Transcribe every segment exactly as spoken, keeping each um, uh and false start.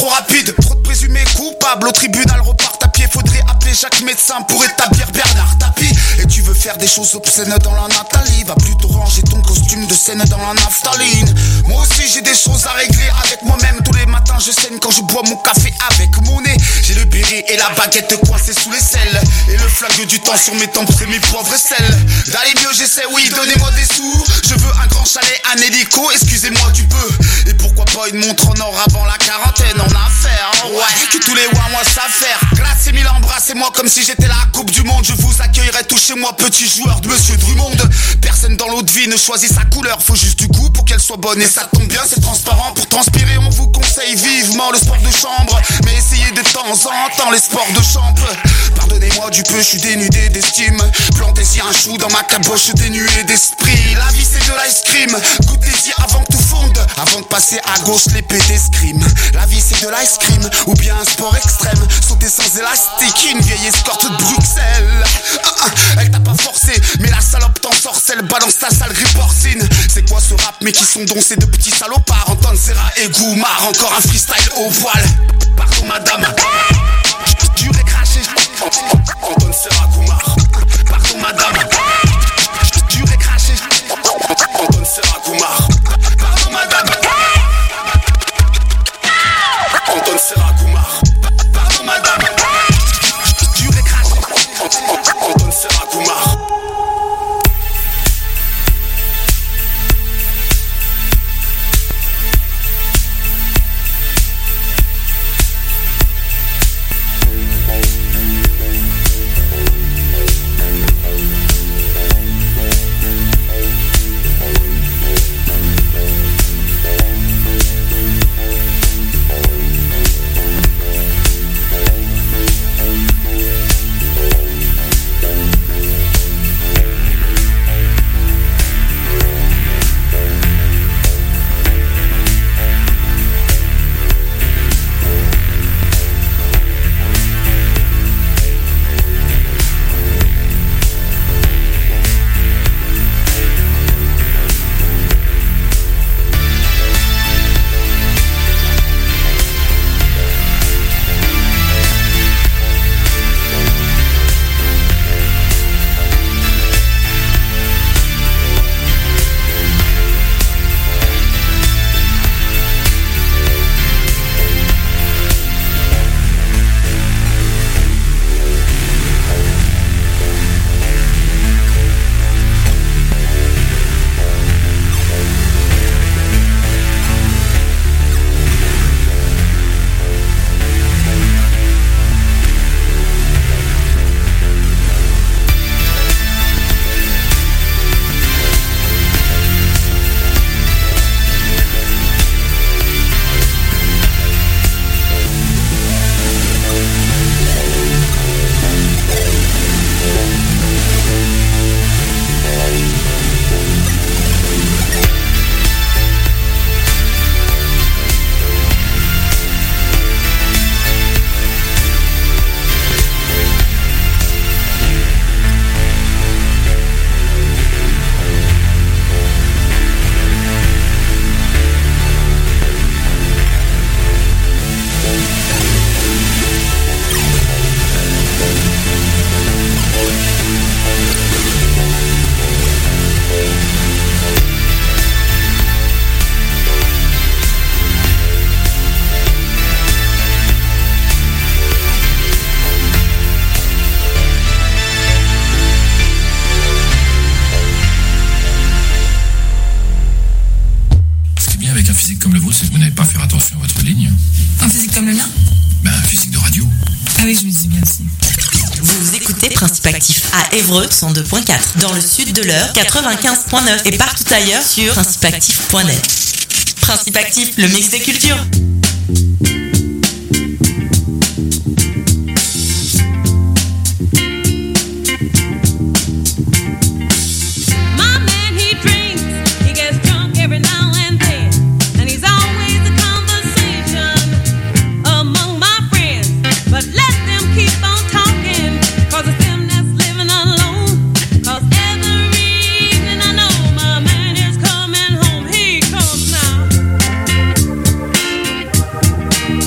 trop rapide. Trop de présumés coupables, au tribunal repartent à pied. Faudrait appeler Jacques médecin pour établir Bernard Tapie. Et tu veux faire des choses obscènes dans la Nathalie, va plutôt ranger ton costume de scène dans la naphtaline. Moi aussi j'ai des choses à régler avec moi-même. Tous les matins je saigne quand je bois mon café avec mon nez. J'ai le béret et la baguette coincée sous les selles, et le flingue du temps sur mes tempes, c'est mes poivres et sel. D'aller mieux j'essaie, oui, donnez-moi des sous. Je veux un grand chalet, un hélico, excusez-moi du peu. Et pourquoi pas une montre en or avant la quarantaine, en affaire, ouais. Que tous les ouin moi s'affaire. Glace et mille embrassez-moi comme si j'étais la coupe du monde. Je vous accueillerai tout chez moi, petit joueur de Monsieur Drummond. Personne dans l'eau de vie ne choisit sa couleur, faut juste du goût pour qu'elle soit bonne. Et ça tombe bien, c'est transparent. Pour transpirer on vous conseille vivement le sport de chambre, mais essayez de temps en temps les sports de chambre. Pardonnez-moi du peu, je suis dénudé d'estime. Plantez-y un chou dans ma caboche dénuée d'esprit. La vie c'est de l'ice cream, goûtez-y avant que tout fonde, avant de passer à gauche l'épée d'escrime. La vie c'est de l'ice cream, ou bien un sport extrême, sauter sans élastique, une vieille escorte de Bruxelles. Ah, ah, elle t'a pas forcé, mais la salope t'en sorcelle, balance ta salerie porcine. C'est quoi ce rap, mais qui sont donc ces deux petits salopards? Anton Serra et Goumar, encore un freestyle au poil. Pardon madame, dur et craché. Anton Serra Goumar, pardon madame, dur et craché. Anton Serra Goumar, pardon madame, Anton Serra Goumar, pardon madame, dur et craché. Anton Serra Goumar. À Évreux cent deux point quatre, dans le sud de l'Eure quatre-vingt-quinze point neuf et partout ailleurs sur principe actif point net. Principe Actif, le mix des cultures. Coming home, he comes now.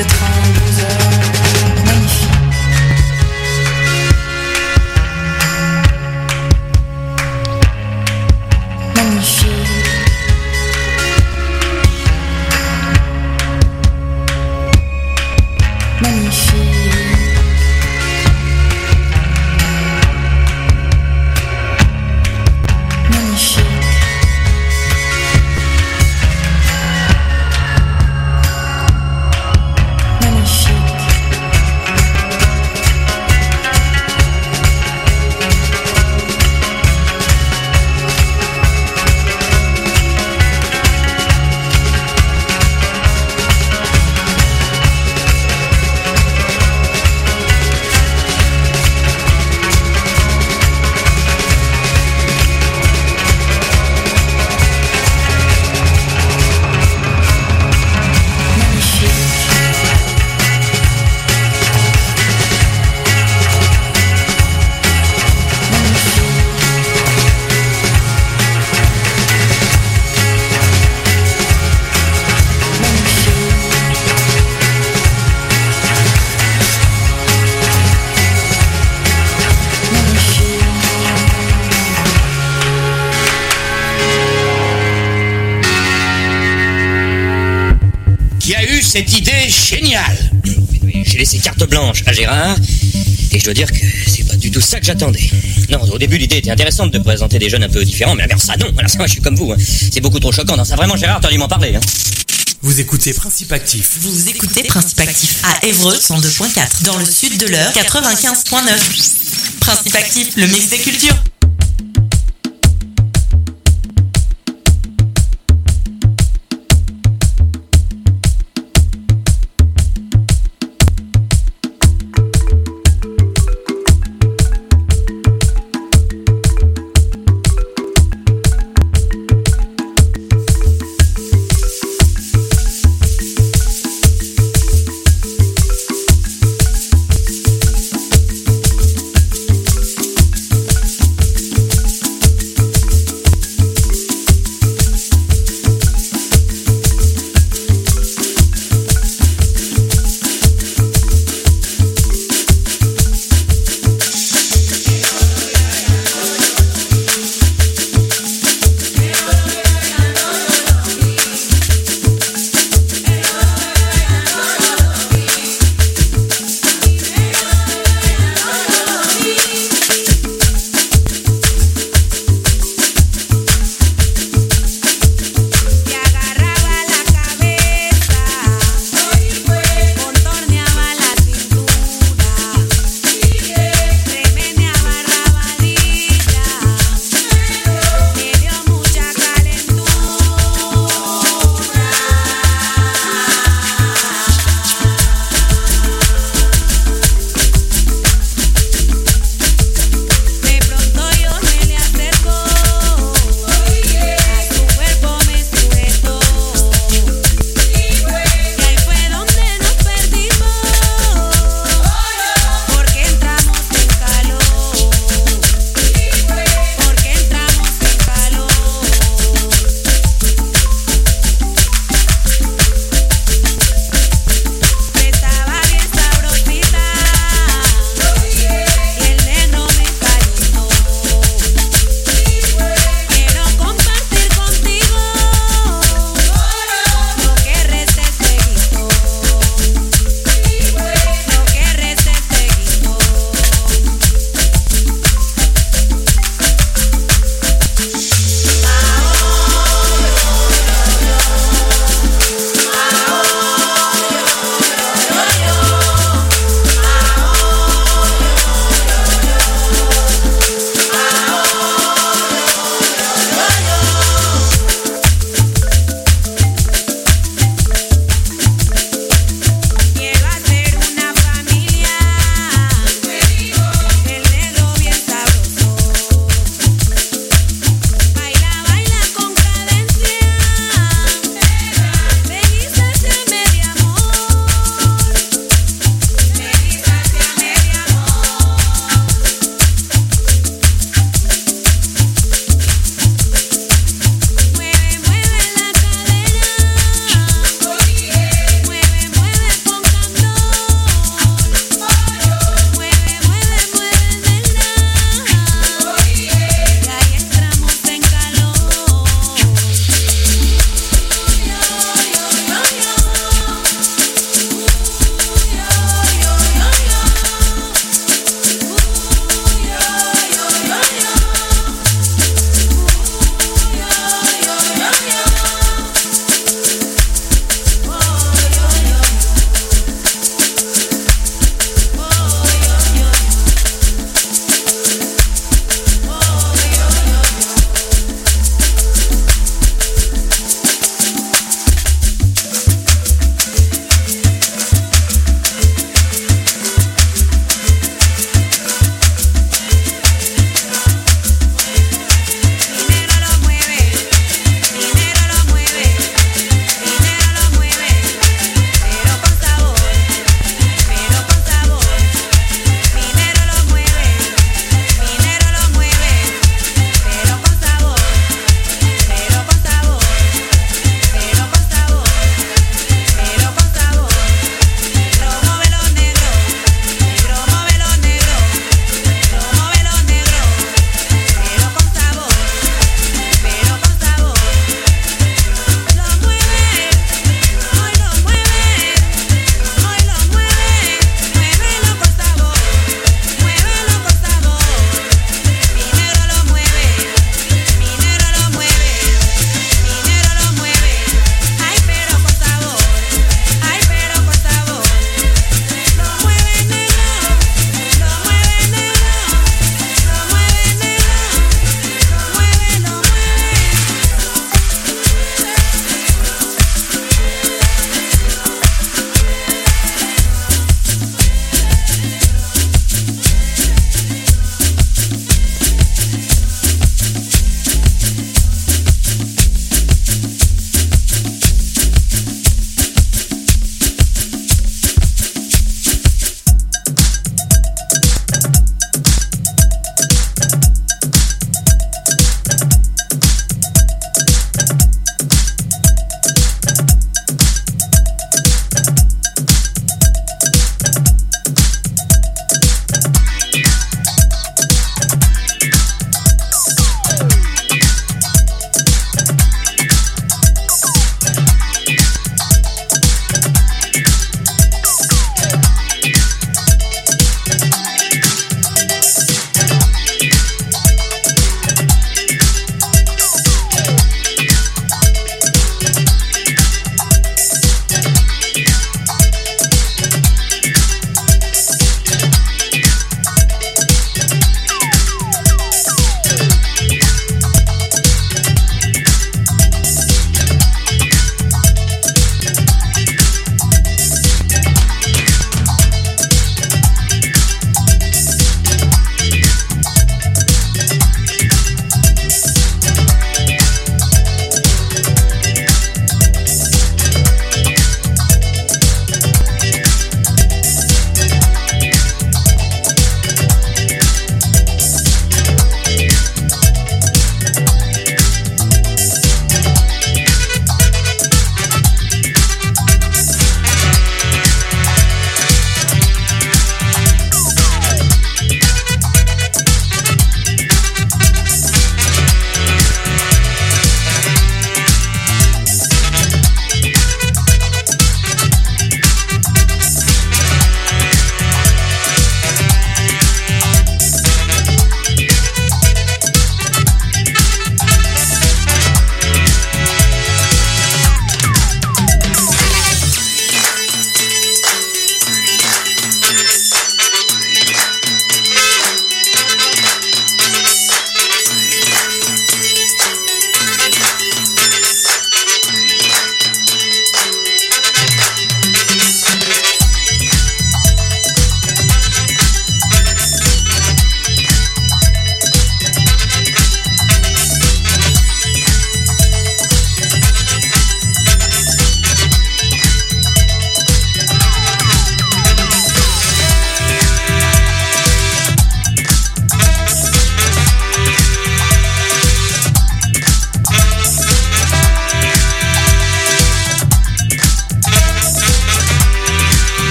de trente-deux heures. Magnifique. Magnifique. Magnifique. Magnifique. Cette idée géniale. J'ai laissé carte blanche à Gérard et je dois dire que c'est pas du tout ça que j'attendais. Non, au début l'idée était intéressante de présenter des jeunes un peu différents, mais alors ça non, alors ça moi je suis comme vous, hein. C'est beaucoup trop choquant. Non, ça vraiment Gérard, t'as dû m'en parler. Hein. Vous écoutez Principe Actif. Vous écoutez Principe Actif à Évreux cent deux point quatre, dans le sud de l'Eure quatre-vingt-quinze point neuf. Principe Actif, le mix des cultures.